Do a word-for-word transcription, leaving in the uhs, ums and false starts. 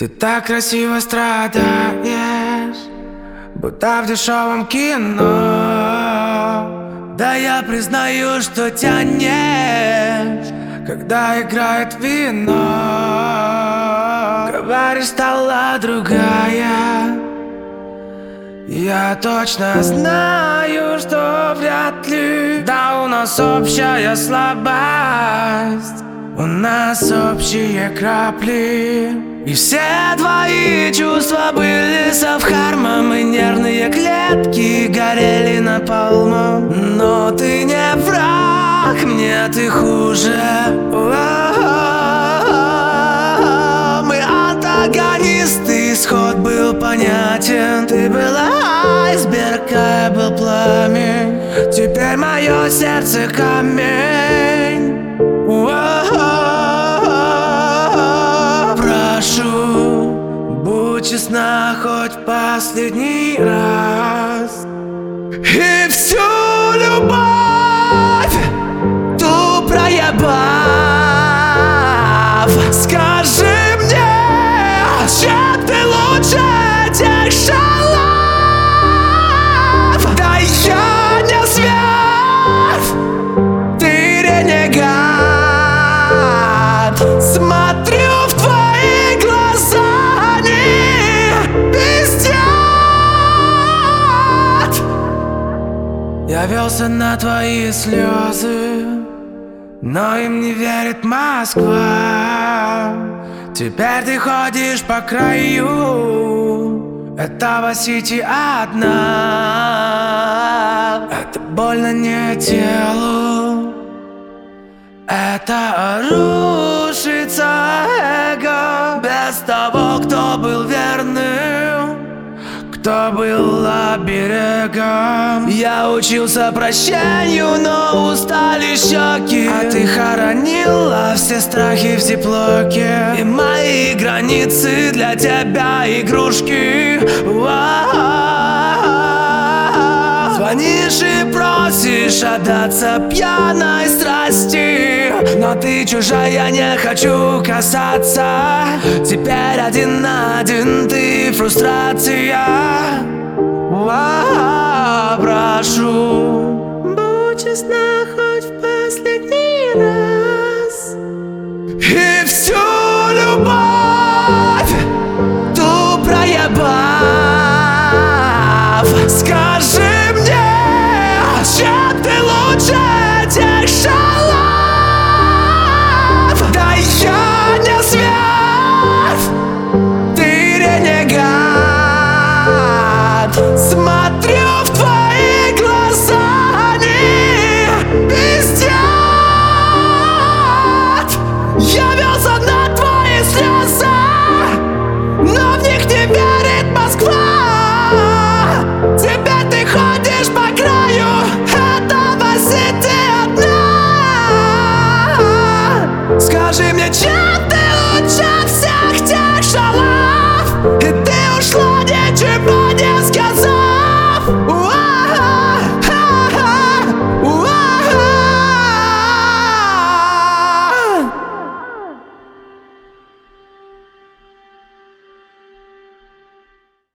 Ты так красиво страдаешь, будто в дешевом кино. Да я признаю, что тянешь, когда играет вино. Говоришь, стала другая. Я точно знаю, что вряд ли. Да у нас общая слабость, у нас общие крапли. И все твои чувства были совхармом, и нервные клетки горели напалмом. Но ты не враг, мне ты хуже. Мы антагонисты, исход был понятен. Ты была айсберг, а я был пламень. Теперь мое сердце камень. Будь честна хоть последний раз. И всю любовь ту проебав, скажи мне, чем ты лучше тех шалав? Да я не свят, ты ренегат. Смотрю в твои глаза, я велся на твои слезы, но им не верит Москва. Теперь ты ходишь по краю этого сити одна. Это больно не телу, это рушится эго. Без того, кто был верным, кто был оберегом. Я учился прощению, но устали щеки. А ты хоронила все страхи в зиплоке. И мои границы для тебя игрушки. Звонишь и просишь отдаться пьяной страсти, но ты чужая, не хочу касаться. Теперь один на один ты фрустрация. Прошу, будь честна.